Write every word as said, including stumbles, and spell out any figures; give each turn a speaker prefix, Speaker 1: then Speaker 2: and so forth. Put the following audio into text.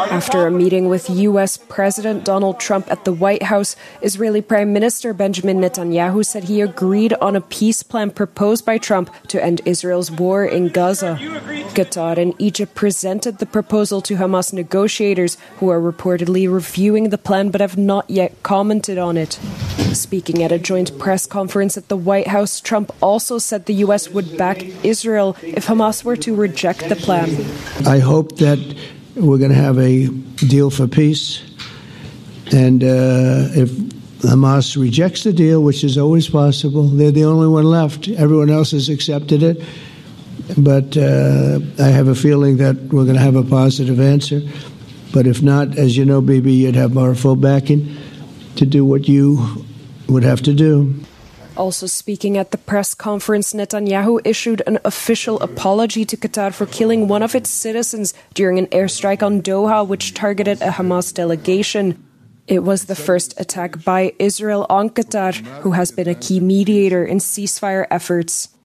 Speaker 1: After a meeting with U S President Donald Trump at the White House, Israeli Prime Minister Benjamin Netanyahu said he agreed on a peace plan proposed by Trump to end Israel's war in Gaza. Qatar and Egypt presented the proposal to Hamas negotiators, who are reportedly reviewing the plan but have not yet commented on it. Speaking at a joint press conference at the White House, Trump also said the U S would back Israel if Hamas were to reject the plan.
Speaker 2: I hope that we're going to have a deal for peace, and uh, if Hamas rejects the deal, which is always possible, they're the only one left. Everyone else has accepted it, but uh, I have a feeling that we're going to have a positive answer. But if not, as you know, Bibi, you'd have our full backing to do what you would have to do.
Speaker 1: Also speaking at the press conference, Netanyahu issued an official apology to Qatar for killing one of its citizens during an airstrike on Doha, which targeted a Hamas delegation. It was the first attack by Israel on Qatar, who has been a key mediator in ceasefire efforts.